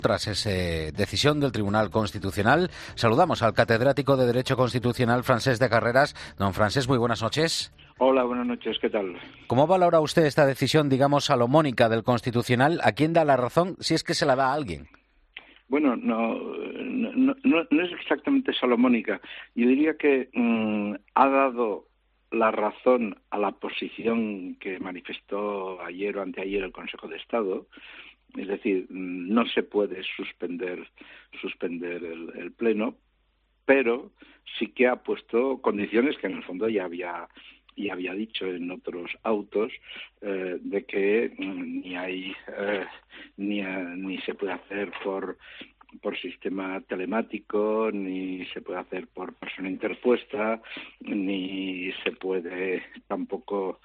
Tras esa decisión del Tribunal Constitucional, saludamos al catedrático de Derecho Constitucional, Francesc de Carreras. Don Francesc, muy buenas noches. Hola, buenas noches, ¿qué tal? ¿Cómo valora usted esta decisión, digamos, salomónica del Constitucional? ¿A quién da la razón, si es que se la da a alguien? Bueno, no es exactamente salomónica. Yo diría que ha dado la razón a la posición que manifestó ayer o anteayer el Consejo de Estado. Es decir, no se puede suspender el Pleno, pero sí que ha puesto condiciones que en el fondo ya había dicho en otros autos, de que ni se puede hacer por sistema telemático, ni se puede hacer por persona interpuesta, ni se puede tampoco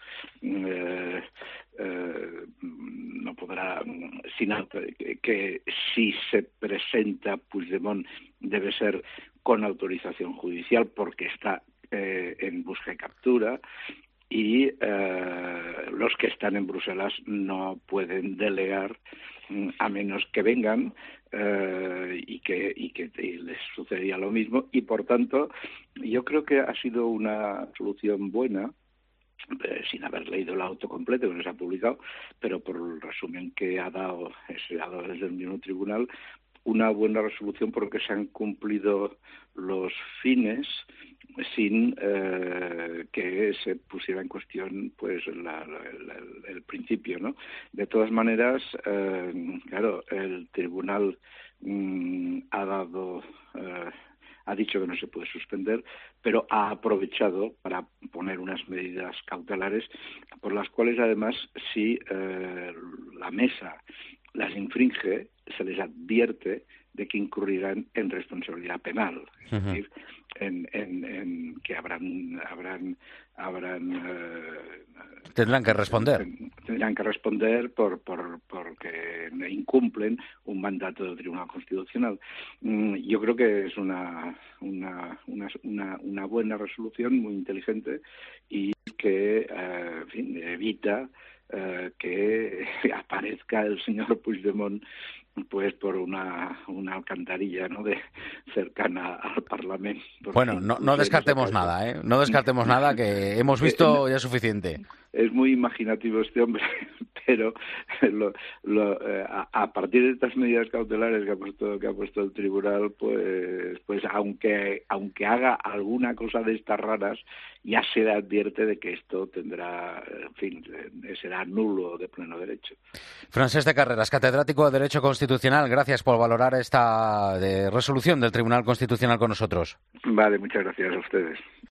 no podrá, que si se presenta Puigdemont debe ser con autorización judicial porque está en busca y captura, y los que están en Bruselas no pueden delegar a menos que vengan, y que les sucedía lo mismo, y por tanto yo creo que ha sido una solución buena, sin haber leído el auto completo que no se ha publicado, pero por el resumen que ha dado desde el mismo tribunal, una buena resolución porque se han cumplido los fines sin que se pusiera en cuestión pues el principio, ¿no? De todas maneras, claro, el tribunal ha dicho que no se puede suspender, pero ha aprovechado para poner unas medidas cautelares por las cuales además si la mesa las infringe, se les advierte de que incurrirán en responsabilidad penal, es decir, en que tendrán que responder. Tendrán que responder porque incumplen un mandato del Tribunal Constitucional. Yo creo que es una buena resolución, muy inteligente, y que en fin, evita que aparezca el señor Puigdemont pues por una alcantarilla, ¿no?, de cercana al Parlamento. Bueno, no descartemos nada, ¿eh? No descartemos nada, que hemos visto ya suficiente. Es muy imaginativo este hombre, pero a partir de estas medidas cautelares que ha puesto el tribunal, pues aunque haga alguna cosa de estas raras, ya se le advierte de que esto tendrá, en fin, será nulo de pleno derecho. Francesc de Carreras, catedrático de Derecho Constitucional, gracias por valorar esta resolución del Tribunal Constitucional con nosotros. Vale, muchas gracias a ustedes.